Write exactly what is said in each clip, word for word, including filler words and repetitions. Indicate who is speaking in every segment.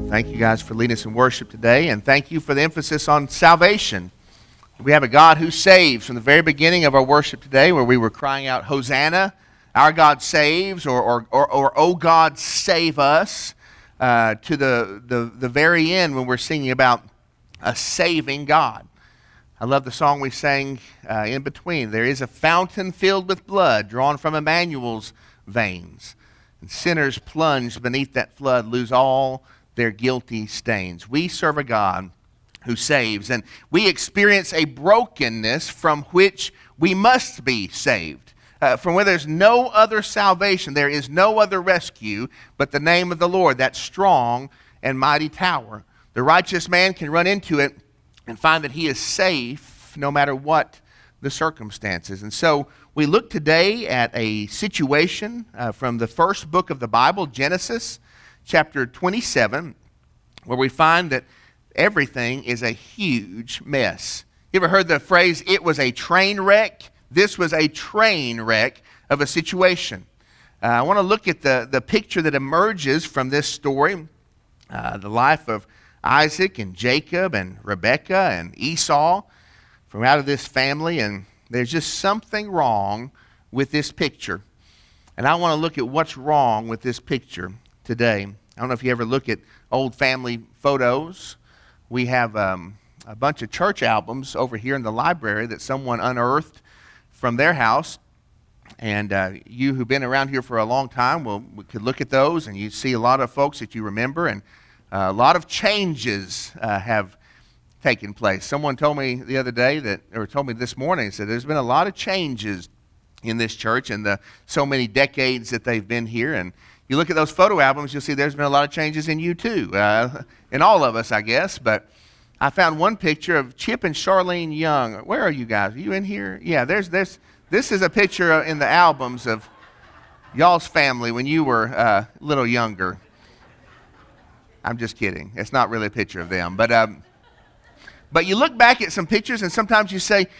Speaker 1: Thank you guys for leading us in worship today, and thank you for the emphasis on salvation. We have a God who saves. From the very beginning of our worship today, where we were crying out, Hosanna, our God saves, or, or, or, or Oh God, save us, uh, to the, the, the very end when we're singing about a saving God. I love the song we sang uh, in between. There is a fountain filled with blood drawn from Emmanuel's veins, and sinners plunged beneath that flood lose all their guilty stains. We serve a God who saves, and we experience a brokenness from which we must be saved. Uh, from where there's no other salvation, there is no other rescue but the name of the Lord, that strong and mighty tower. The righteous man can run into it and find that he is safe no matter what the circumstances. And so we look today at a situation uh, from the first book of the Bible, Genesis, chapter twenty-seven, where we find that everything is a huge mess. You ever heard the phrase, it was a train wreck? This was a train wreck of a situation. Uh, I want to look at the, the picture that emerges from this story, uh, the life of Isaac and Jacob and Rebekah and Esau from out of this family, and there's just something wrong with this picture. And I want to look at what's wrong with this picture today. I don't know if you ever look at old family photos. We have um, a bunch of church albums over here in the library that someone unearthed from their house. And uh, you who've been around here for a long time, well, we could look at those and you see a lot of folks that you remember, and uh, a lot of changes uh, have taken place. Someone told me the other day that, or told me this morning, said there's been a lot of changes in this church in the so many decades that they've been here. And you look at those photo albums, you'll see there's been a lot of changes in you too, uh, in all of us, I guess. But I found one picture of Chip and Charlene Young. Where are you guys? Are you in here? Yeah, there's this. This is a picture in the albums of y'all's family when you were uh, a little younger. I'm just kidding. It's not really a picture of them. But, um, but you look back at some pictures and sometimes you say,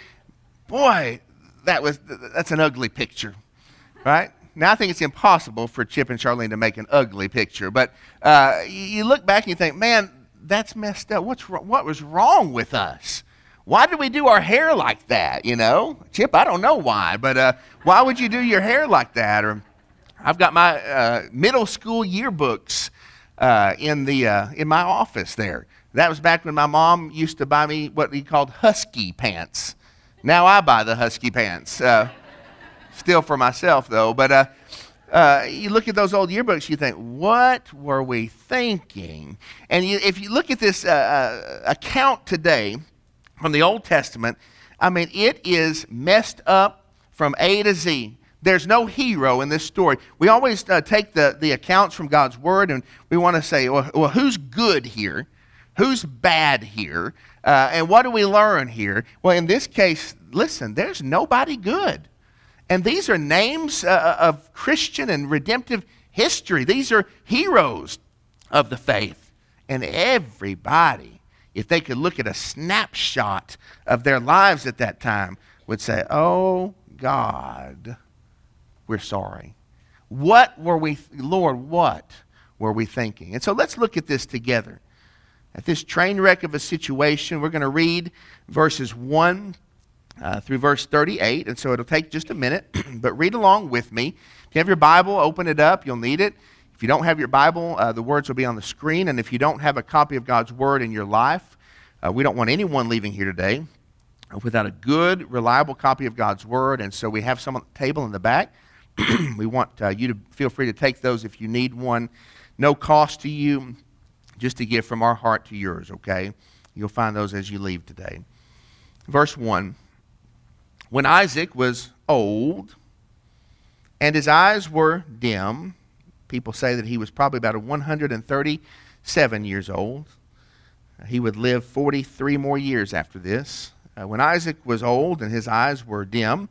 Speaker 1: boy, that was that's an ugly picture, right? Now, I think it's impossible for Chip and Charlene to make an ugly picture, but uh, you look back and you think, man, that's messed up. What's what was wrong with us? Why did we do our hair like that, you know? Chip, I don't know why, but uh, why would you do your hair like that? Or I've got my uh, middle school yearbooks uh, in, the, uh, in my office there. That was back when my mom used to buy me what he called husky pants. Now I buy the husky pants. Uh, Still for myself, though. But uh, uh, you look at those old yearbooks, you think, what were we thinking? And you, if you look at this uh, uh, account today from the Old Testament, I mean, it is messed up from A to Z. There's no hero in this story. We always uh, take the, the accounts from God's Word, and we want to say, well, well, who's good here? Who's bad here? Uh, and what do we learn here? Well, in this case, listen, there's nobody good. And these are names uh, of Christian and redemptive history. These are heroes of the faith. And everybody, if they could look at a snapshot of their lives at that time, would say, oh, God, we're sorry. What were we, Lord, what were we thinking? And so let's look at this together. At this train wreck of a situation, we're going to read verses one Uh, through verse thirty-eight, and so it'll take just a minute, but read along with me. If you have your Bible, open it up. You'll need it. If you don't have your Bible, uh, the words will be on the screen, and if you don't have a copy of God's Word in your life, uh, we don't want anyone leaving here today without a good, reliable copy of God's Word, and so we have some on the table in the back. We want uh, you to feel free to take those if you need one. No cost to you, just to give from our heart to yours, okay? You'll find those as you leave today. Verse one. When Isaac was old and his eyes were dim, people say that he was probably about one hundred thirty-seven years old. He would live forty-three more years after this. Uh, when Isaac was old and his eyes were dim,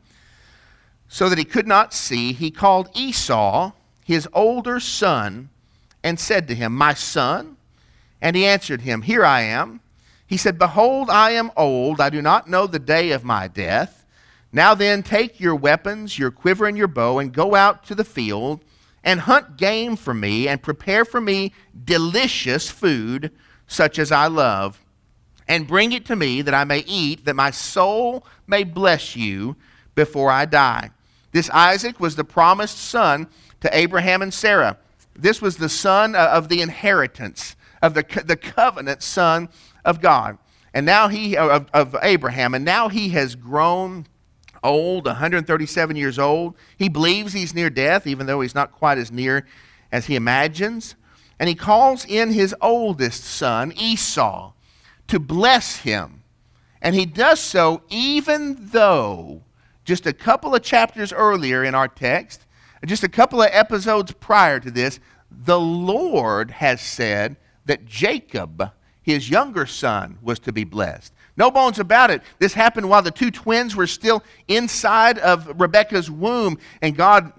Speaker 1: so that he could not see, he called Esau, his older son, and said to him, my son? And he answered him, here I am. He said, behold, I am old. I do not know the day of my death. Now then, take your weapons, your quiver and your bow, and go out to the field and hunt game for me, and prepare for me delicious food, such as I love, and bring it to me that I may eat, that my soul may bless you before I die." This Isaac was the promised son to Abraham and Sarah. This was the son of the inheritance, of the, the covenant son of God. And now he, of, of Abraham, and now he has grown old, one hundred thirty-seven years old. He believes he's near death, even though he's not quite as near as he imagines. And he calls in his oldest son, Esau, to bless him. And he does so even though just a couple of chapters earlier in our text, just a couple of episodes prior to this, the Lord has said that Jacob, his younger son, was to be blessed. No bones about it. This happened while the two twins were still inside of Rebekah's womb, and God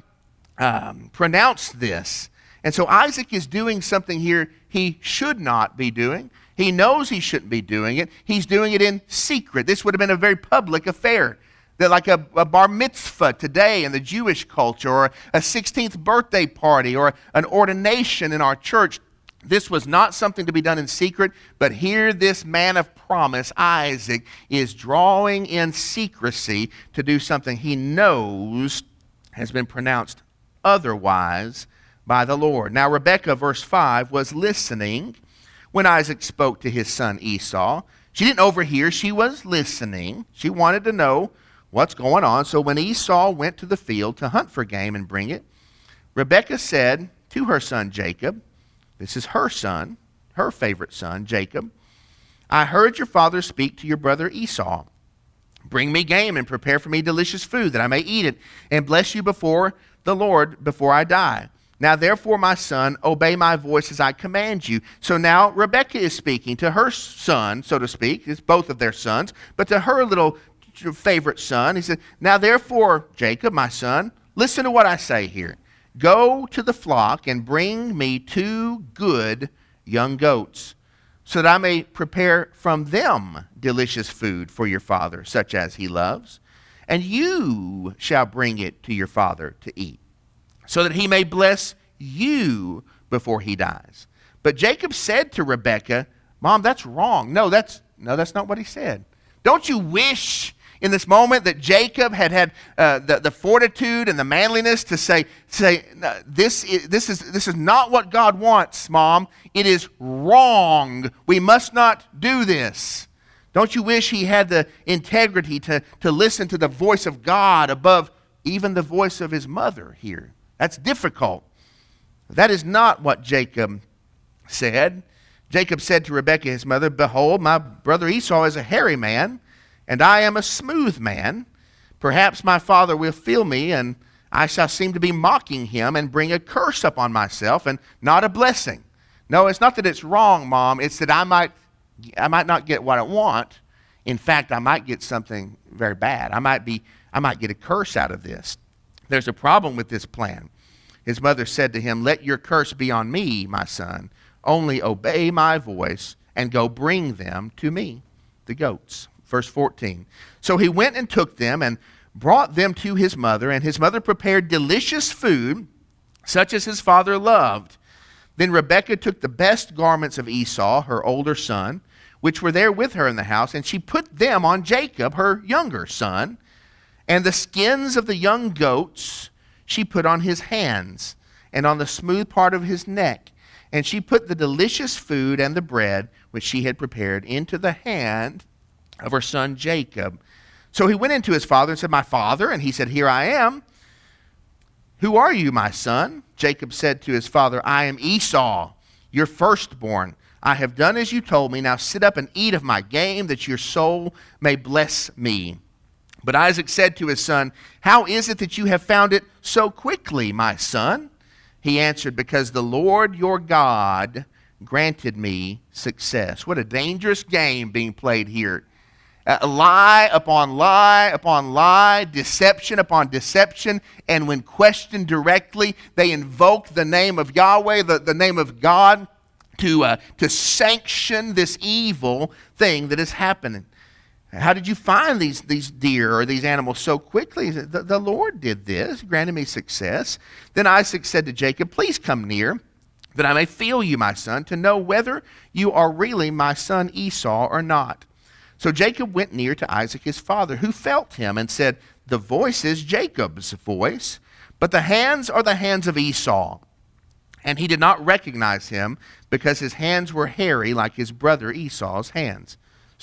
Speaker 1: um, pronounced this. And so Isaac is doing something here he should not be doing. He knows he shouldn't be doing it. He's doing it in secret. This would have been a very public affair. That like a, a bar mitzvah today in the Jewish culture, or a sixteenth birthday party, or an ordination in our church. This was not something to be done in secret, but here this man of promise, Isaac, is drawing in secrecy to do something he knows has been pronounced otherwise by the Lord. Now Rebekah, verse five, was listening when Isaac spoke to his son Esau. She didn't overhear, she was listening. She wanted to know what's going on. So when Esau went to the field to hunt for game and bring it, Rebekah said to her son Jacob, this is her son, her favorite son, Jacob, "I heard your father speak to your brother Esau. Bring me game and prepare for me delicious food, that I may eat it and bless you before the Lord before I die. Now therefore, my son, obey my voice as I command you." So now Rebekah is speaking to her son, so to speak. It's both of their sons, but to her little favorite son. He said, "Now therefore, Jacob, my son, listen to what I say here. Go to the flock and bring me two good young goats, so that I may prepare from them delicious food for your father, such as he loves. And you shall bring it to your father to eat, so that he may bless you before he dies." But Jacob said to Rebekah, "Mom, that's wrong. No, that's no, that's not what he said. Don't you wish in this moment that Jacob had had uh, the, the fortitude and the manliness to say, say no, this, is, this, is, this is not what God wants, Mom. It is wrong. We must not do this." Don't you wish he had the integrity to, to listen to the voice of God above even the voice of his mother here? That's difficult. That is not what Jacob said. Jacob said to Rebekah, his mother, "Behold, my brother Esau is a hairy man, and I am a smooth man. Perhaps my father will feel me, and I shall seem to be mocking him and bring a curse upon myself and not a blessing." No, it's not that it's wrong, Mom. It's that I might, I might not get what I want. In fact, I might get something very bad. I might be, I might get a curse out of this. There's a problem with this plan. His mother said to him, "Let your curse be on me, my son. Only obey my voice and go bring them to me," the goats. Verse fourteen. So he went and took them and brought them to his mother, and his mother prepared delicious food, such as his father loved. Then Rebekah took the best garments of Esau, her older son, which were there with her in the house, and she put them on Jacob, her younger son. And the skins of the young goats she put on his hands and on the smooth part of his neck. And she put the delicious food and the bread which she had prepared into the hand of her son Jacob. So he went into his father and said, "My father." And he said, "Here I am." "Who are you, my son?" Jacob said to his father, "I am Esau, your firstborn. I have done as you told me. Now sit up and eat of my game, that your soul may bless me." But Isaac said to his son, "How is it that you have found it so quickly, my son?" He answered, "Because the Lord your God granted me success." What a dangerous game being played here. Uh, lie upon lie upon lie, deception upon deception, and when questioned directly, they invoke the name of Yahweh, the, the name of God, to, uh, to sanction this evil thing that is happening. How did you find these, these deer or these animals so quickly? He said, the, the Lord did this, granted me success. Then Isaac said to Jacob, please come near, that I may feel you, my son, to know whether you are really my son Esau or not. So Jacob went near to Isaac his father, who felt him and said, the voice is Jacob's voice, but the hands are the hands of Esau. And he did not recognize him, because his hands were hairy like his brother Esau's hands.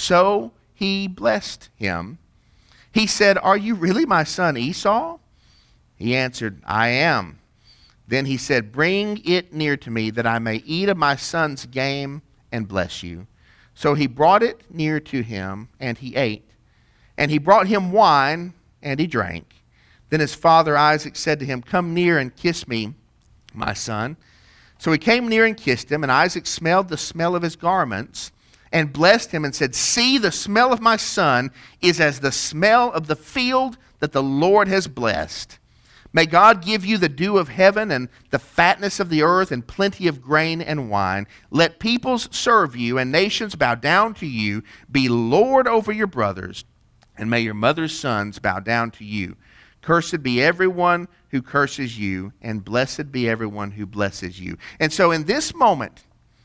Speaker 1: So he blessed him. He said, are you really my son Esau? He answered, I am. Then he said, bring it near to me, that I may eat of my son's game and bless you. So he brought it near to him, and he ate. And he brought him wine, and he drank. Then his father Isaac said to him, come near and kiss me, my son. So he came near and kissed him, and Isaac smelled the smell of his garments, and blessed him and said, see, the smell of my son is as the smell of the field that the Lord has blessed. May God give you the dew of heaven and the fatness of the earth and plenty of grain and wine. Let peoples serve you and nations bow down to you. Be Lord over your brothers, and may your mother's sons bow down to you. Cursed be everyone who curses you, and blessed be everyone who blesses you. And so in this moment,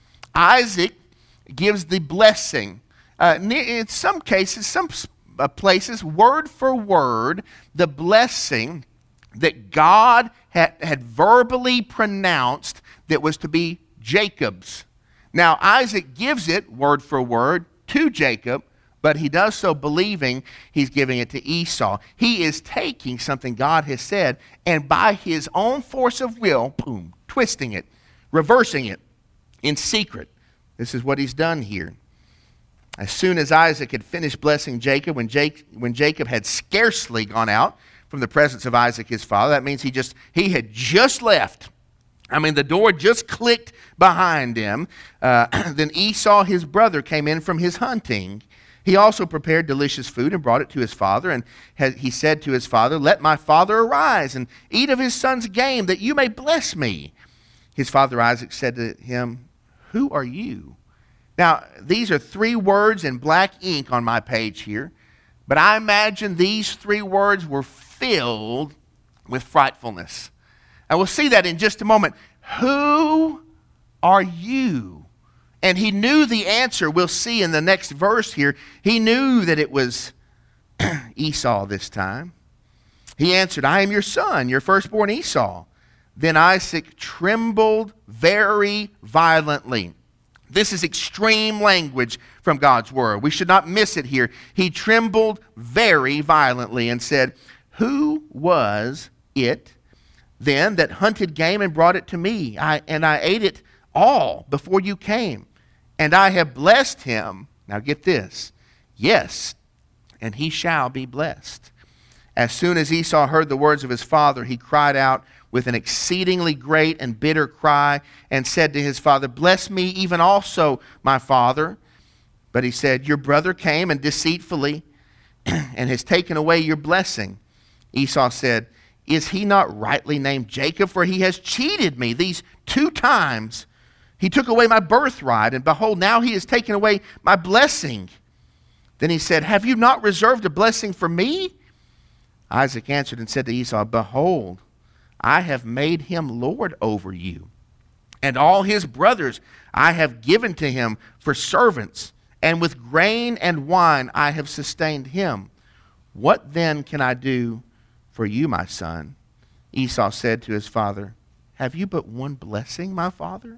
Speaker 1: Isaac gives the blessing. Uh, in some cases, some uh, places, word for word, the blessing that God had, had verbally pronounced that was to be Jacob's. Now, Isaac gives it word for word to Jacob, but he does so believing he's giving it to Esau. He is taking something God has said, and by his own force of will, boom, twisting it, reversing it in secret. This is what he's done here. As soon as Isaac had finished blessing Jacob, when, Jake, when Jacob had scarcely gone out from the presence of Isaac his father, that means he just he had just left. I mean, the door just clicked behind him. Uh, then Esau, his brother, came in from his hunting. He also prepared delicious food and brought it to his father. And he said to his father, let my father arise and eat of his son's game, that you may bless me. His father Isaac said to him, who are you? Now, these are three words in black ink on my page here, but I imagine these three words were filled with frightfulness. And we'll see that in just a moment. Who are you? And he knew the answer. We'll see in the next verse here. He knew that it was Esau this time. He answered, I am your son, your firstborn Esau. Then Isaac trembled very violently. This is extreme language from God's word. We should not miss it here. He trembled very violently and said, who was it then that hunted game and brought it to me? I, and I ate it all before you came. And I have blessed him. Now get this. Yes, and he shall be blessed. As soon as Esau heard the words of his father, he cried out with an exceedingly great and bitter cry, and said to his father, bless me even also, my father. But he said, your brother came and deceitfully and has taken away your blessing. Esau said, is he not rightly named Jacob? For he has cheated me these two times. He took away my birthright, and behold, now he has taken away my blessing. Then he said, have you not reserved a blessing for me? Isaac answered and said to Esau, behold, I have made him lord over you, and all his brothers I have given to him for servants, and with grain and wine I have sustained him. What then can I do for you, my son? Esau said to his father, have you but one blessing, my father?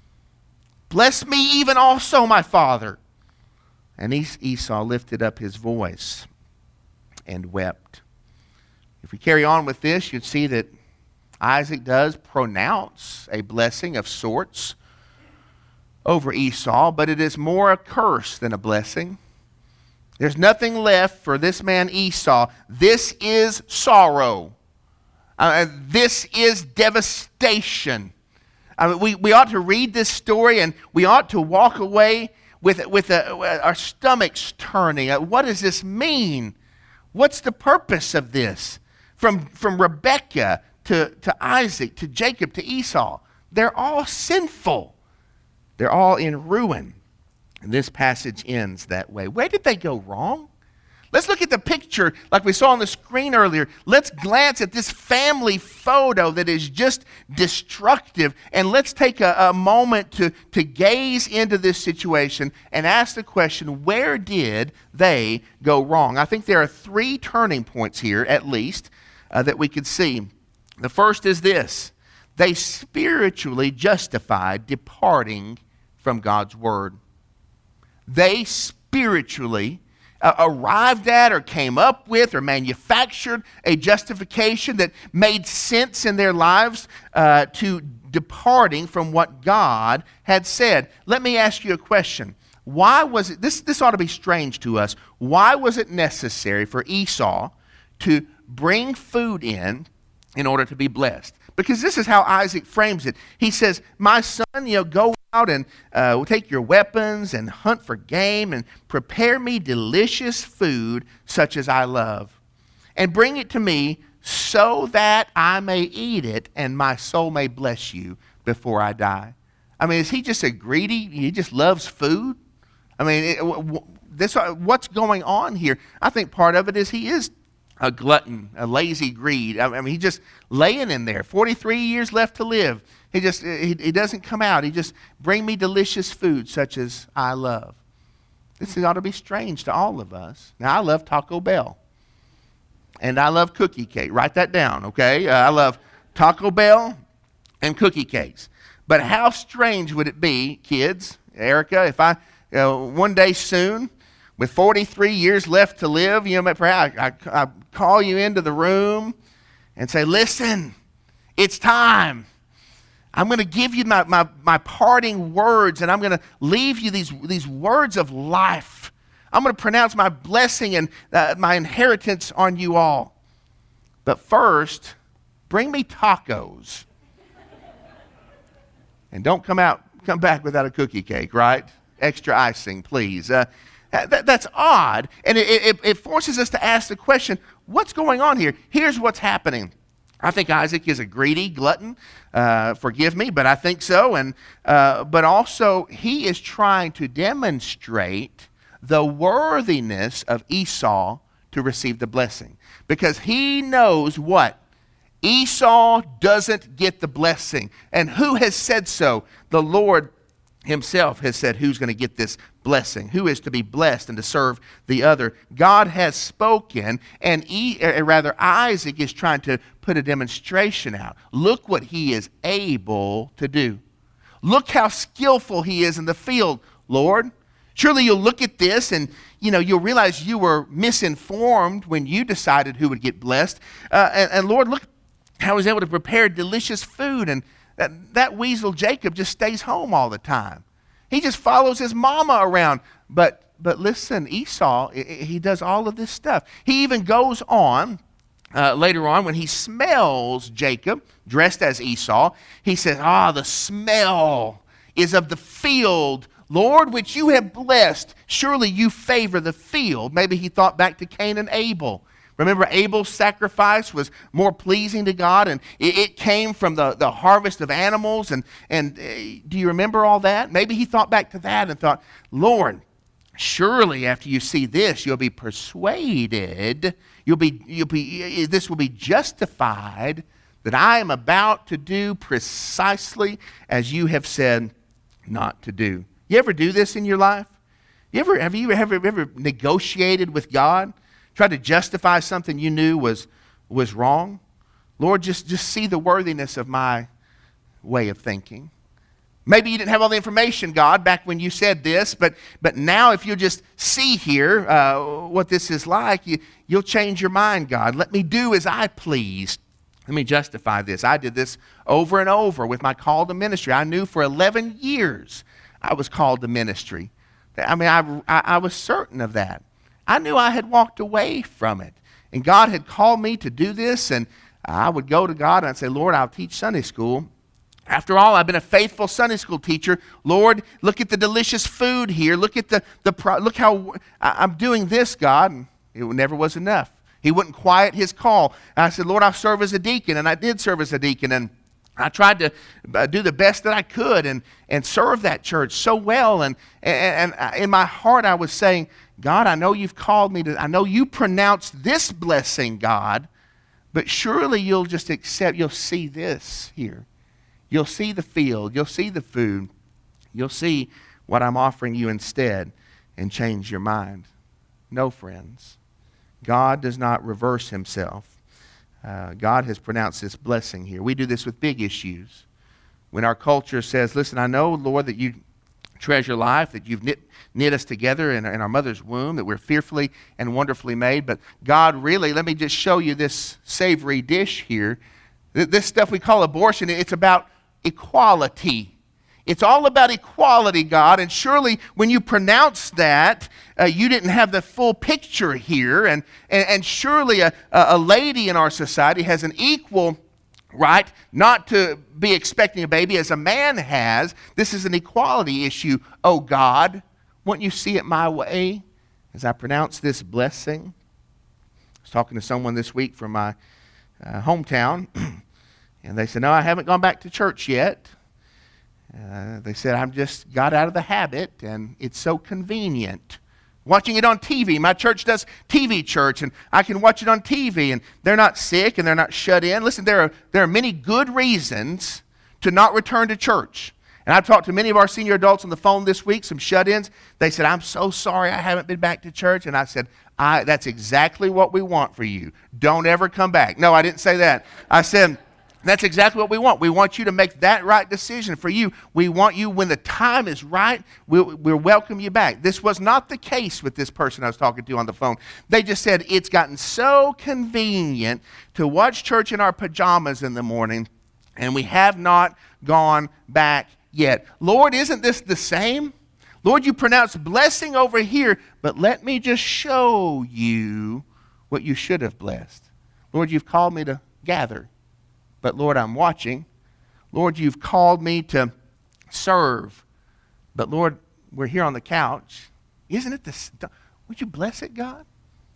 Speaker 1: Bless me even also, my father. And Esau lifted up his voice and wept. If we carry on with this, you'd see that Isaac does pronounce a blessing of sorts over Esau, but it is more a curse than a blessing. There's nothing left for this man Esau. This is sorrow. Uh, this is devastation. I mean, we, we ought to read this story, and we ought to walk away with, with a, our stomachs turning. Uh, what does this mean? What's the purpose of this? From, from Rebekah to, to Isaac, to Jacob, to Esau, they're all sinful. They're all in ruin. And this passage ends that way. Where did they go wrong? Let's look at the picture like we saw on the screen earlier. Let's glance at this family photo that is just destructive. And let's take a, a moment to, to gaze into this situation and ask the question, where did they go wrong? I think there are three turning points here, at least, uh, that we could see. The first is this. They spiritually justified departing from God's word. They spiritually uh, arrived at or came up with or manufactured a justification that made sense in their lives uh, to departing from what God had said. Let me ask you a question. Why was it, this, this ought to be strange to us, why was it necessary for Esau to bring food in in order to be blessed? Because this is how Isaac frames it. He says, my son, you know, go out and uh, take your weapons and hunt for game and prepare me delicious food such as I love. And bring it to me so that I may eat it and my soul may bless you before I die. I mean, is he just a greedy, he just loves food? I mean, it, this, what's going on here? I think part of it is he is a glutton, a lazy greed. I mean, he's just laying in there. forty-three years left to live. He just, he, he doesn't come out. He just, bring me delicious food such as I love. This ought to be strange to all of us. Now, I love Taco Bell. And I love cookie cake. Write that down, okay? Uh, I love Taco Bell and cookie cakes. But how strange would it be, kids, Erica, if I, uh, one day soon, with forty-three years left to live, you know, perhaps I, I, I call you into the room and say, listen, it's time. I'm going to give you my, my, my parting words, and I'm going to leave you these, these words of life. I'm going to pronounce my blessing and uh, my inheritance on you all. But first, bring me tacos. And don't come out, come back without a cookie cake, right? Extra icing, please. Uh, That, that's odd, and it, it, it forces us to ask the question, what's going on here? Here's what's happening. I think Isaac is a greedy glutton. Uh, forgive me, but I think so. And uh, but also, he is trying to demonstrate the worthiness of Esau to receive the blessing. Because he knows what? Esau doesn't get the blessing. And who has said so? The Lord himself has said who's going to get this blessing, who is to be blessed and to serve the other. God has spoken, and e, or rather Isaac is trying to put a demonstration out. Look what he is able to do. Look how skillful he is in the field, Lord. Surely you'll look at this and you know you'll realize you were misinformed when you decided who would get blessed. Uh, and, and Lord, look how he's able to prepare delicious food, and That, that weasel Jacob just stays home all the time. He just follows his mama around. But but listen, Esau, he does all of this stuff. He even goes on uh, later on when he smells Jacob dressed as Esau. He says, ah, the smell is of the field, Lord, which you have blessed. Surely you favor the field. Maybe he thought back to Cain and Abel. Remember, Abel's sacrifice was more pleasing to God, and it, it came from the, the harvest of animals. And, and uh, do you remember all that? Maybe he thought back to that and thought, Lord, surely after you see this, you'll be persuaded, you'll be, you'll be, this will be justified that I am about to do precisely as you have said not to do. You ever do this in your life? You ever, have you ever, ever negotiated with God? Tried to justify something you knew was, was wrong? Lord, just, just see the worthiness of my way of thinking. Maybe you didn't have all the information, God, back when you said this, but, but now if you'll just see here uh, what this is like, you, you'll change your mind, God. Let me do as I please. Let me justify this. I did this over and over with my call to ministry. I knew for eleven years I was called to ministry. I mean, I, I, I was certain of that. I knew I had walked away from it. And God had called me to do this, and I would go to God and I'd say, Lord, I'll teach Sunday school. After all, I've been a faithful Sunday school teacher. Lord, look at the delicious food here. Look at the, the pro- look how I, I'm doing this, God. And it never was enough. He wouldn't quiet his call. And I said, Lord, I'll serve as a deacon. And I did serve as a deacon. And I tried to uh, do the best that I could and, and serve that church so well. And, and, and in my heart, I was saying, God, I know you've called me to, I know you pronounced this blessing, God, but surely you'll just accept, you'll see this here. You'll see the field, you'll see the food, you'll see what I'm offering you instead and change your mind. No, friends, God does not reverse himself. Uh, God has pronounced this blessing here. We do this with big issues. When our culture says, listen, I know, Lord, that you treasure life, that you've knit, knit us together in, in our mother's womb, that we're fearfully and wonderfully made. But God, really, let me just show you this savory dish here. This stuff we call abortion, it's about equality. It's all about equality, God, and surely when you pronounce that, uh, you didn't have the full picture here, and, and, and surely a, a lady in our society has an equal right not to be expecting a baby as a man has. This is an equality issue. Oh, God, won't you see it my way as I pronounce this blessing? I was talking to someone this week from my uh, hometown, and they said, no, I haven't gone back to church yet. Uh, they said, I've just got out of the habit, and it's so convenient. Watching it on T V. My church does T V church, and I can watch it on T V, and they're not sick, and they're not shut in. Listen, there are, there are many good reasons to not return to church. And I've talked to many of our senior adults on the phone this week, some shut-ins. They said, I'm so sorry I haven't been back to church. And I said, I, that's exactly what we want for you. Don't ever come back. No, I didn't say that. I said, that's exactly what we want. We want you to make that right decision for you. We want you, when the time is right, we'll, we'll welcome you back. This was not the case with this person I was talking to on the phone. They just said, it's gotten so convenient to watch church in our pajamas in the morning, and we have not gone back yet. Lord, isn't this the same? Lord, you pronounced blessing over here, but let me just show you what you should have blessed. Lord, you've called me to gather. But Lord, I'm watching. Lord, you've called me to serve. But Lord, we're here on the couch. Isn't it this? Would you bless it, God?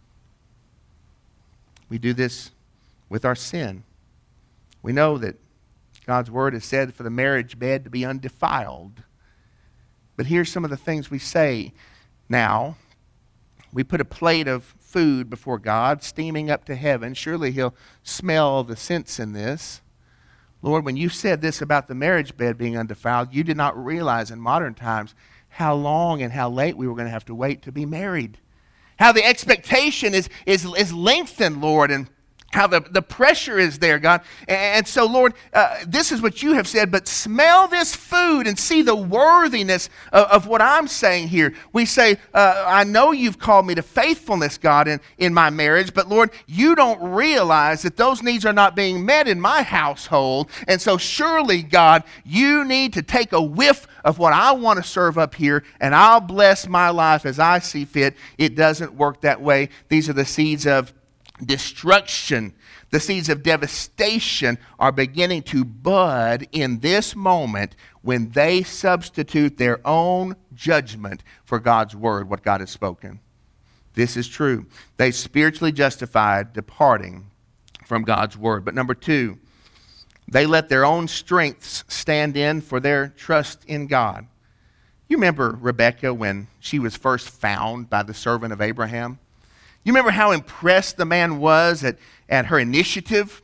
Speaker 1: We do this with our sin. We know that God's word has said for the marriage bed to be undefiled. But here's some of the things we say now. We put a plate of food before God, steaming up to heaven. Surely he'll smell the sense in this. Lord, when you said this about the marriage bed being undefiled, you did not realize in modern times how long and how late we were going to have to wait to be married. How the expectation is, is, is lengthened, Lord, and how the, the pressure is there, God. And so, Lord, uh, this is what you have said, but smell this food and see the worthiness of, of what I'm saying here. We say, uh, I know you've called me to faithfulness, God, in, in my marriage, but Lord, you don't realize that those needs are not being met in my household. And so surely, God, you need to take a whiff of what I want to serve up here, and I'll bless my life as I see fit. It doesn't work that way. These are the seeds of destruction. The seeds of devastation are beginning to bud in this moment when they substitute their own judgment for God's word, what God has spoken. This is true. They spiritually justified departing from God's word. But number two, they let their own strengths stand in for their trust in God. You remember Rebekah when she was first found by the servant of Abraham? You remember how impressed the man was at, at her initiative?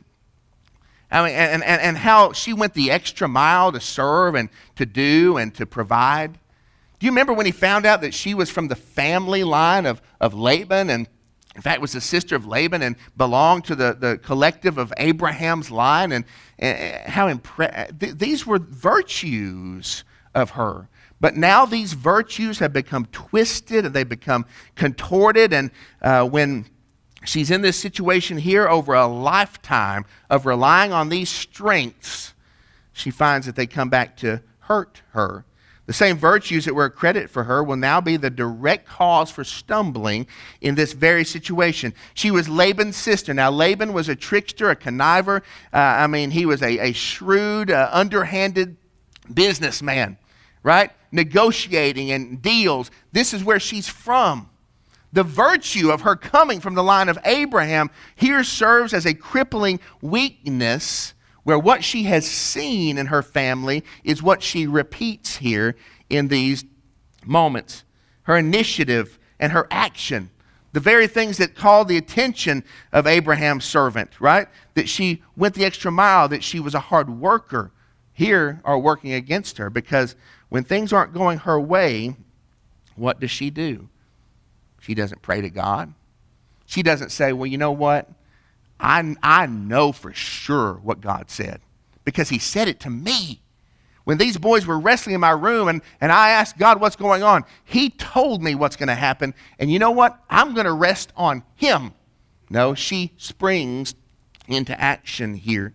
Speaker 1: I mean, and, and, and how she went the extra mile to serve and to do and to provide. Do you remember when he found out that she was from the family line of, of Laban, and in fact was the sister of Laban and belonged to the, the collective of Abraham's line? And, and how impressed. Th- these were virtues of her. But now these virtues have become twisted and they become contorted. And uh, when she's in this situation here over a lifetime of relying on these strengths, she finds that they come back to hurt her. The same virtues that were a credit for her will now be the direct cause for stumbling in this very situation. She was Laban's sister. Now, Laban was a trickster, a conniver. Uh, I mean, he was a, a shrewd, uh, underhanded businessman. Right? Negotiating and deals. This is where she's from. The virtue of her coming from the line of Abraham here serves as a crippling weakness where what she has seen in her family is what she repeats here in these moments. Her initiative and her action, the very things that called the attention of Abraham's servant, right? That she went the extra mile, that she was a hard worker, here are working against her, because when things aren't going her way, what does she do? She doesn't pray to God. She doesn't say, well, you know what? I, I know for sure what God said, because he said it to me. When these boys were wrestling in my room and, and I asked God what's going on, he told me what's going to happen. And you know what? I'm going to rest on him. No, she springs into action here.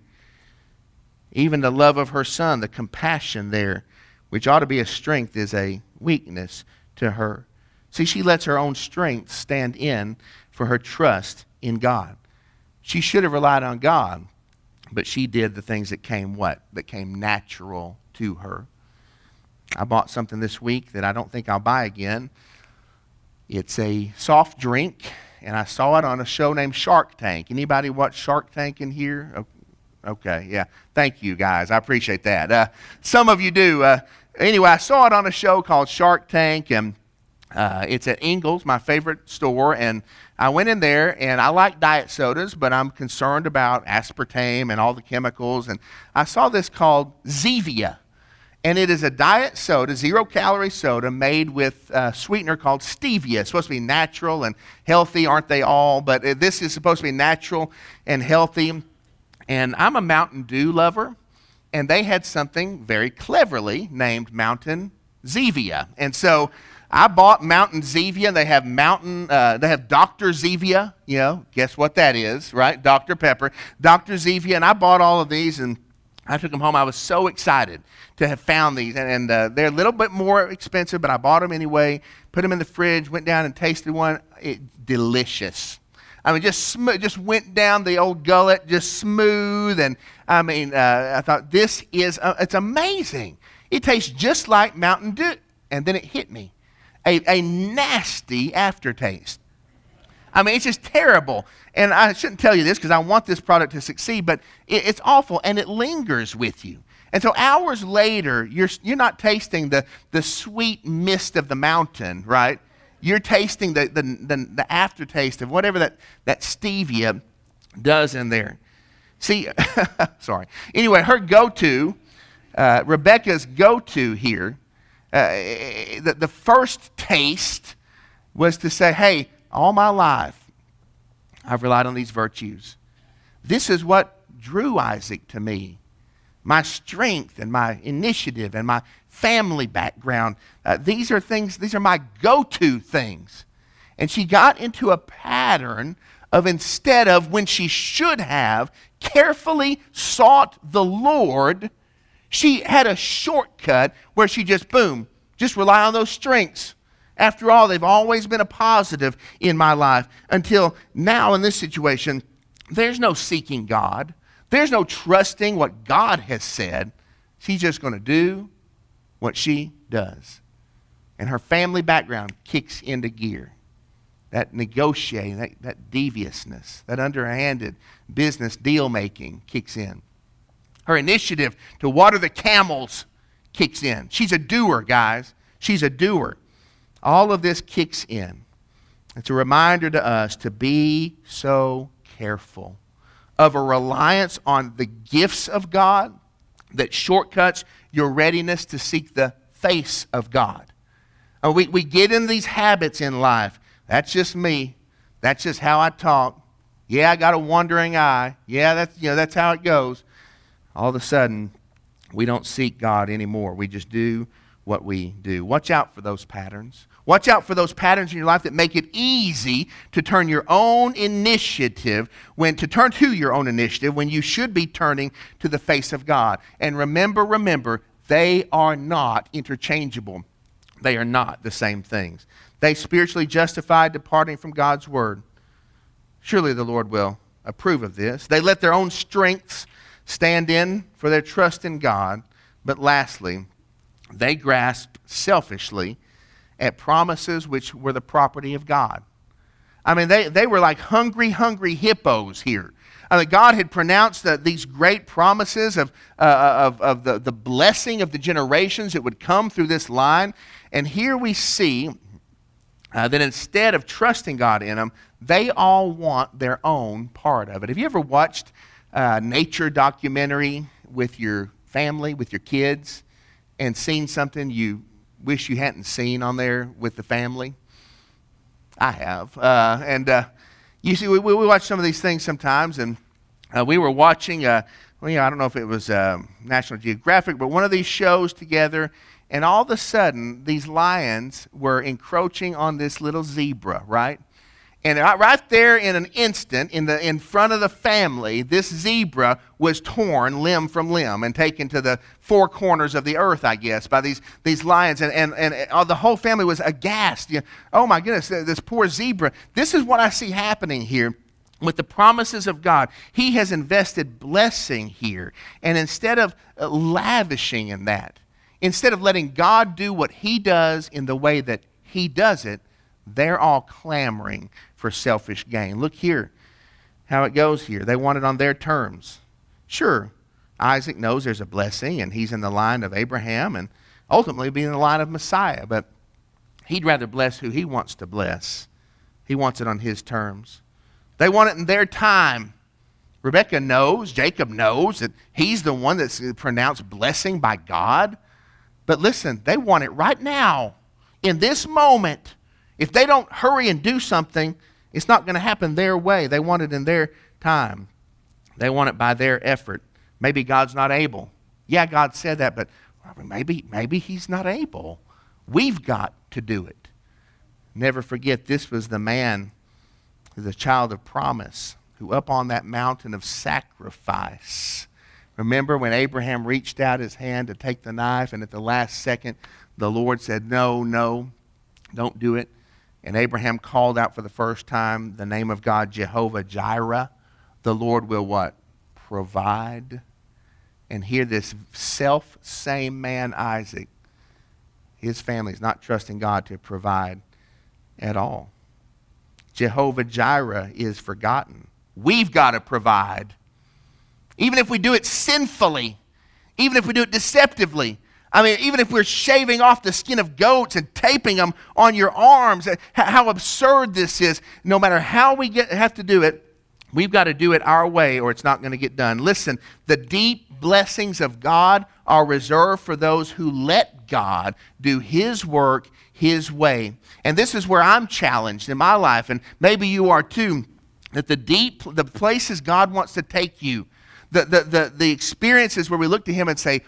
Speaker 1: Even the love of her son, the compassion there, which ought to be a strength, is a weakness to her. See, she lets her own strength stand in for her trust in God. She should have relied on God, but she did the things that came what? That came natural to her. I bought something this week that I don't think I'll buy again. It's a soft drink, and I saw it on a show named Shark Tank. Anybody watch Shark Tank in here? Okay, yeah. Thank you, guys. I appreciate that. Uh, some of you do. Uh, anyway, I saw it on a show called Shark Tank, and uh, it's at Ingles, my favorite store, and I went in there, and I like diet sodas, but I'm concerned about aspartame and all the chemicals, and I saw this called Zevia, and it is a diet soda, zero-calorie soda, made with a sweetener called stevia. It's supposed to be natural and healthy, aren't they all? But this is supposed to be natural and healthy, and I'm a Mountain Dew lover, and they had something very cleverly named Mountain Zevia, and so I bought Mountain Zevia. They have Mountain, uh, they have Doctor Zevia. You know, guess what that is, right? Doctor Pepper, Doctor Zevia, and I bought all of these, and I took them home. I was so excited to have found these, and, and uh, they're a little bit more expensive, but I bought them anyway. Put them in the fridge. Went down and tasted one. It, delicious. I mean, just sm- just went down the old gullet, just smooth, and I mean, uh, I thought this is uh, it's amazing. It tastes just like Mountain Dew, and then it hit me. A, a nasty aftertaste. I mean, it's just terrible. And I shouldn't tell you this because I want this product to succeed, but it, it's awful, and it lingers with you. And so hours later, you're, you're not tasting the, the sweet mist of the mountain, right? You're tasting the, the, the, the aftertaste of whatever that, that stevia does in there. See, sorry. Anyway, her go-to, uh, Rebecca's go-to here, Uh, the, the first taste was to say, hey, all my life I've relied on these virtues. This is what drew Isaac to me. My strength and my initiative and my family background. Uh, these are things, these are my go-to things. And she got into a pattern of, instead of when she should have carefully sought the Lord, she had a shortcut where she just, boom, just rely on those strengths. After all, they've always been a positive in my life until now in this situation, there's no seeking God. There's no trusting what God has said. She's just going to do what she does. And her family background kicks into gear. That negotiating, that, that deviousness, that underhanded business deal-making kicks in. Her initiative to water the camels kicks in. She's a doer, guys. She's a doer. All of this kicks in. It's a reminder to us to be so careful of a reliance on the gifts of God that shortcuts your readiness to seek the face of God. Uh, we, we get in these habits in life. That's just me. That's just how I talk. Yeah, I got a wandering eye. Yeah, that's, you know, that's how it goes. All of a sudden, we don't seek God anymore. We just do what we do. Watch out for those patterns. Watch out for those patterns in your life that make it easy to turn your own initiative, when to turn to your own initiative when you should be turning to the face of God. And remember, remember, they are not interchangeable. They are not the same things. They spiritually justified departing from God's word. Surely the Lord will approve of this. They let their own strengths stand in for their trust in God. But lastly, they grasped selfishly at promises which were the property of God. I mean, they, they were like hungry, hungry hippos here. I mean, God had pronounced the, these great promises of, uh, of, of the, the blessing of the generations that would come through this line. And here we see uh, that instead of trusting God in them, they all want their own part of it. Have you ever watched a nature documentary with your family, with your kids, and seen something you wish you hadn't seen on there with the family? I have. Uh, and uh, you see, we, we watch some of these things sometimes, and uh, we were watching, uh, well, you know, I don't know if it was uh, National Geographic, but one of these shows together, and all of a sudden, these lions were encroaching on this little zebra, right? And right there in an instant, in the in front of the family, this zebra was torn limb from limb and taken to the four corners of the earth, I guess, by these, these lions. And, and, and uh, the whole family was aghast. You know, oh, my goodness, this poor zebra. This is what I see happening here with the promises of God. He has invested blessing here. And instead of uh, lavishing in that, instead of letting God do what he does in the way that he does it, they're all clamoring for selfish gain. Look here how it goes here. They want it on their terms. Sure, Isaac knows there's a blessing, and he's in the line of Abraham and ultimately be in the line of Messiah, but he'd rather bless who he wants to bless. He wants it on his terms. They want it in their time. Rebekah knows, Jacob knows that he's the one that's pronounced blessing by God. But listen, they want it right now, in this moment. If they don't hurry and do something, it's not going to happen their way. They want it in their time. They want it by their effort. Maybe God's not able. Yeah, God said that, but maybe, maybe he's not able. We've got to do it. Never forget, this was the man, the child of promise, who up on that mountain of sacrifice. Remember when Abraham reached out his hand to take the knife, and at the last second, the Lord said, no, no, don't do it. And Abraham called out for the first time the name of God, Jehovah Jireh. The Lord will what? Provide. And here this self-same man, Isaac, his family is not trusting God to provide at all. Jehovah Jireh is forgotten. We've got to provide. Even if we do it sinfully, even if we do it deceptively, I mean, even if we're shaving off the skin of goats and taping them on your arms, how absurd this is. No matter how we get, have to do it, we've got to do it our way or it's not going to get done. Listen, the deep blessings of God are reserved for those who let God do his work his way. And this is where I'm challenged in my life, and maybe you are too, that the deep, the places God wants to take you, The, the, the, the experiences where we look to him and say,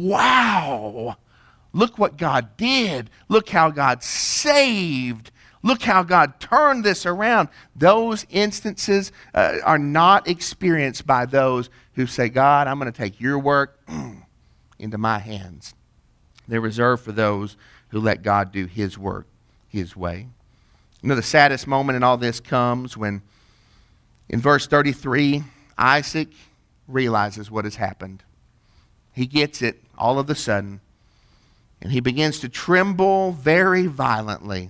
Speaker 1: wow, look what God did. Look how God saved. Look how God turned this around. Those instances uh, are not experienced by those who say, God, I'm going to take your work into my hands. They're reserved for those who let God do his work his way. You know, the saddest moment in all this comes when in verse thirty-three, Isaac realizes what has happened. He gets it all of a sudden, and he begins to tremble very violently.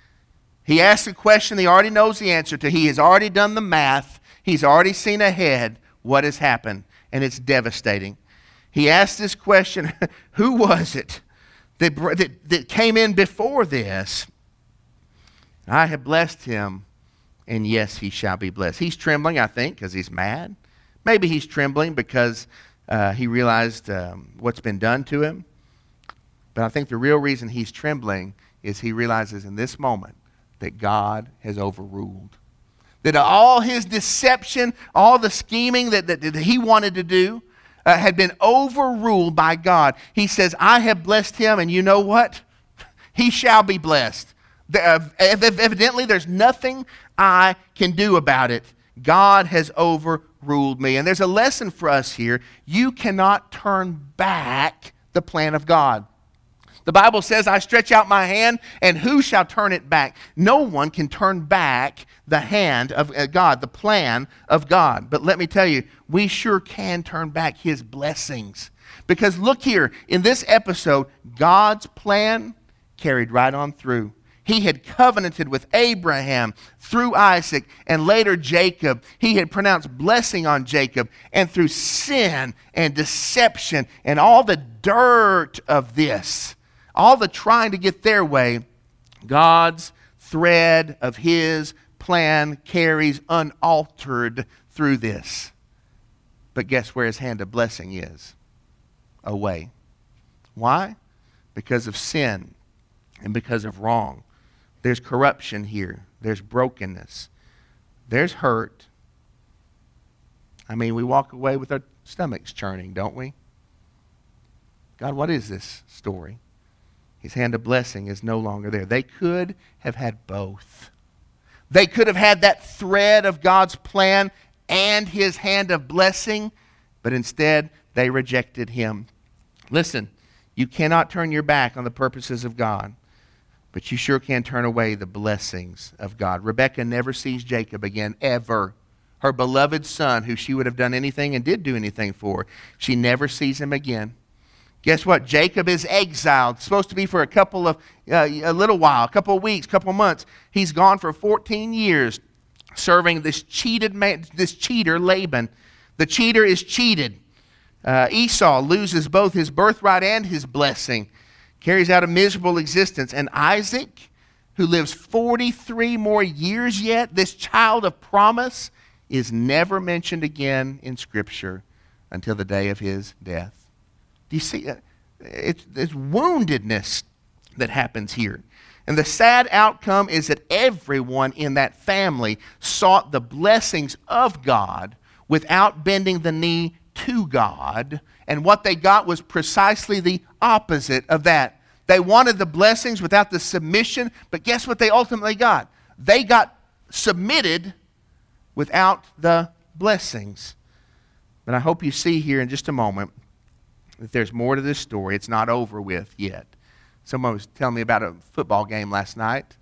Speaker 1: He asks a question he already knows the answer to. He has already done the math. He's already seen ahead what has happened, and it's devastating. He asked this question, who was it that, that, that came in before this? I have blessed him, and yes, he shall be blessed. He's trembling, I think, because he's mad. Maybe he's trembling because uh, he realized um, what's been done to him. But I think the real reason he's trembling is he realizes in this moment that God has overruled. That all his deception, all the scheming that, that, that he wanted to do uh, had been overruled by God. He says, I have blessed him, and you know what? He shall be blessed. The, uh, evidently, there's nothing I can do about it. God has overruled me. And there's a lesson for us here. You cannot turn back the plan of God. The Bible says, I stretch out my hand, and who shall turn it back? No one can turn back the hand of God, the plan of God. But let me tell you, we sure can turn back his blessings. Because look here, in this episode, God's plan carried right on through. He had covenanted with Abraham through Isaac and later Jacob. He had pronounced blessing on Jacob. And through sin and deception and all the dirt of this, all the trying to get their way, God's thread of his plan carries unaltered through this. But guess where his hand of blessing is? Away. Why? Because of sin and because of wrong. There's corruption here. There's brokenness. There's hurt. I mean, we walk away with our stomachs churning, don't we? God, what is this story? His hand of blessing is no longer there. They could have had both. They could have had that thread of God's plan and his hand of blessing, but instead they rejected him. Listen, you cannot turn your back on the purposes of God, but you sure can turn away the blessings of God. Rebekah never sees Jacob again, ever. Her beloved son, who she would have done anything and did do anything for, she never sees him again. Guess what? Jacob is exiled. It's supposed to be for a couple of, uh, a little while, a couple of weeks, a couple of months. He's gone for fourteen years serving this cheated man, this cheater, Laban. The cheater is cheated. Uh, Esau loses both his birthright and his blessing, carries out a miserable existence. And Isaac, who lives forty-three more years yet, this child of promise, is never mentioned again in Scripture until the day of his death. Do you see? It's, it's woundedness that happens here. And the sad outcome is that everyone in that family sought the blessings of God without bending the knee to God. And what they got was precisely the opposite of that. They wanted the blessings without the submission, but guess what they ultimately got? They got submitted without the blessings. But I hope you see here in just a moment that there's more to this story. It's not over with yet. Someone was telling me about a football game last night.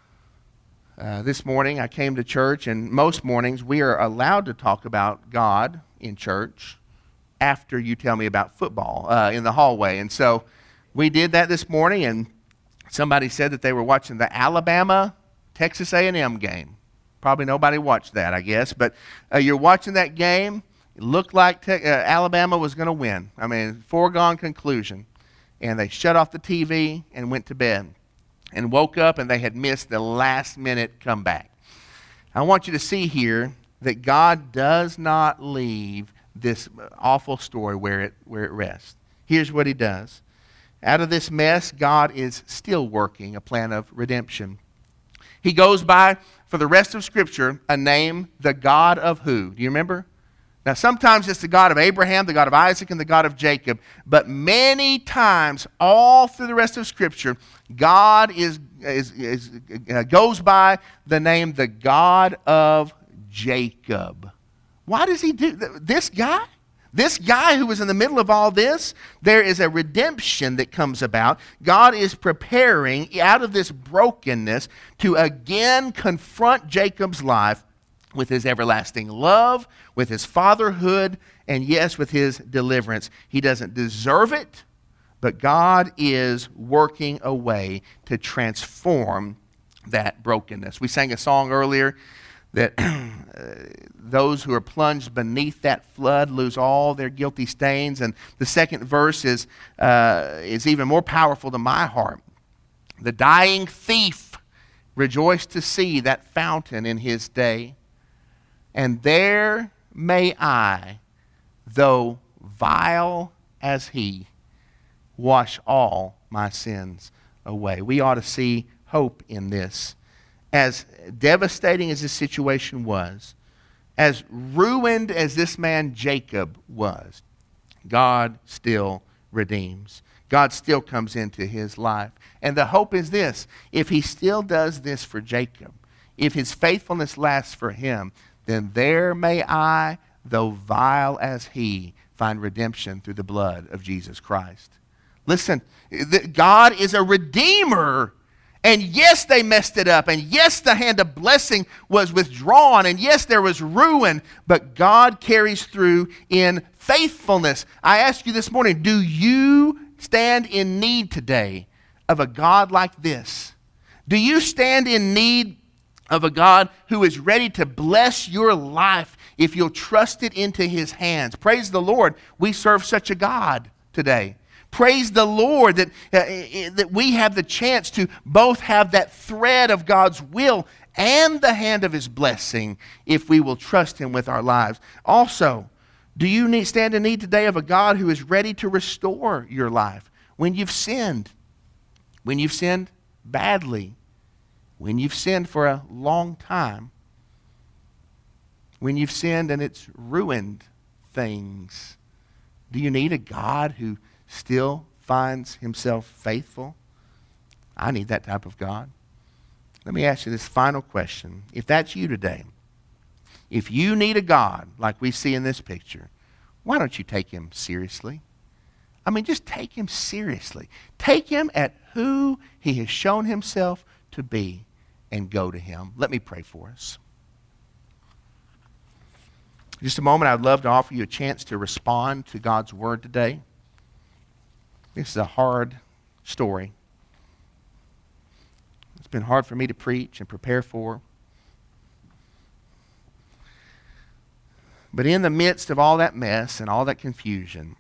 Speaker 1: Uh, this morning I came to church, and most mornings we are allowed to talk about God in church after you tell me about football uh, in the hallway. And so we did that this morning, and somebody said that they were watching the Alabama-Texas A and M game. Probably nobody watched that, I guess. But uh, you're watching that game. It looked like te- uh, Alabama was going to win. I mean, foregone conclusion. And they shut off the T V and went to bed and woke up, and they had missed the last minute comeback. I want you to see here that God does not leave this awful story where it, where it rests. Here's what he does. Out of this mess, God is still working a plan of redemption. He goes by, for the rest of Scripture, a name, the God of who? Do you remember? Now, sometimes it's the God of Abraham, the God of Isaac, and the God of Jacob. But many times, all through the rest of Scripture, God is, is, is, uh, goes by the name, the God of Jacob. Why does he do th- this guy? This guy who was in the middle of all this, there is a redemption that comes about. God is preparing out of this brokenness to again confront Jacob's life with his everlasting love, with his fatherhood, and yes, with his deliverance. He doesn't deserve it, but God is working a way to transform that brokenness. We sang a song earlier that those who are plunged beneath that flood lose all their guilty stains. And the second verse is, uh, is even more powerful to my heart. The dying thief rejoiced to see that fountain in his day. And there may I, though vile as he, wash all my sins away. We ought to see hope in this. As devastating as this situation was, as ruined as this man Jacob was, God still redeems. God still comes into his life. And the hope is this: if he still does this for Jacob, if his faithfulness lasts for him, then there may I, though vile as he, find redemption through the blood of Jesus Christ. Listen, God is a redeemer. And yes, they messed it up. And yes, the hand of blessing was withdrawn. And yes, there was ruin. But God carries through in faithfulness. I ask you this morning, do you stand in need today of a God like this? Do you stand in need of a God who is ready to bless your life if you'll trust it into his hands? Praise the Lord, we serve such a God today. Praise the Lord that, uh, that we have the chance to both have that thread of God's will and the hand of his blessing if we will trust him with our lives. Also, do you need, stand in need today of a God who is ready to restore your life when you've sinned? When you've sinned badly? When you've sinned for a long time? When you've sinned and it's ruined things? Do you need a God who still finds himself faithful? I need that type of God. Let me ask you this final question. If that's you today, if you need a God like we see in this picture, why don't you take him seriously? I mean, just take him seriously. Take him at who he has shown himself to be and go to him. Let me pray for us. In just a moment, I'd love to offer you a chance to respond to God's word today. This is a hard story. It's been hard for me to preach and prepare for. But in the midst of all that mess and all that confusion,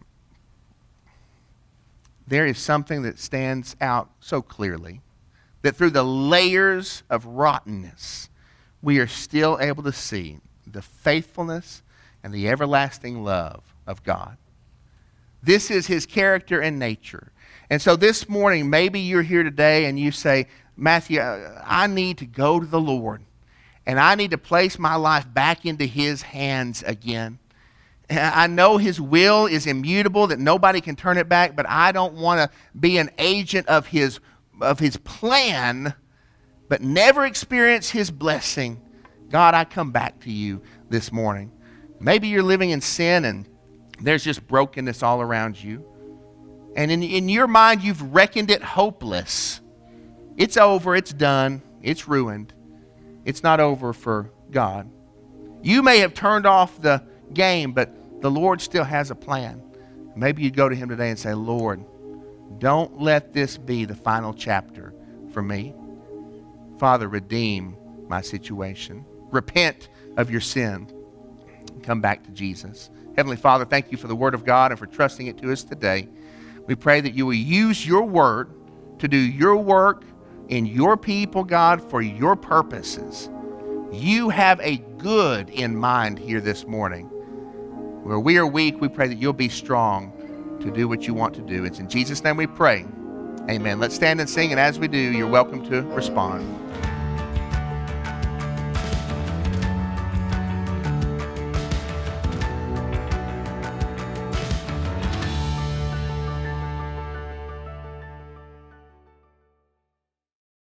Speaker 1: there is something that stands out so clearly, that through the layers of rottenness, we are still able to see the faithfulness and the everlasting love of God. This is his character and nature. And so this morning, maybe you're here today and you say, Matthew, I need to go to the Lord, and I need to place my life back into his hands again. I know his will is immutable, that nobody can turn it back, but I don't want to be an agent of his, of his plan, but never experience his blessing. God, I come back to you this morning. Maybe you're living in sin and there's just brokenness all around you. And in, in your mind, you've reckoned it hopeless. It's over, it's done, it's ruined. It's not over for God. You may have turned off the game, but the Lord still has a plan. Maybe you'd go to him today and say, Lord, don't let this be the final chapter for me. Father, redeem my situation. Repent of your sin. Come back to Jesus. Heavenly Father, thank you for the word of God and for trusting it to us today. We pray that you will use your word to do your work in your people, God, for your purposes. You have a good in mind here this morning. Where we are weak, we pray that you'll be strong to do what you want to do. It's in Jesus' name we pray. Amen. Let's stand and sing, and as we do, you're welcome to respond.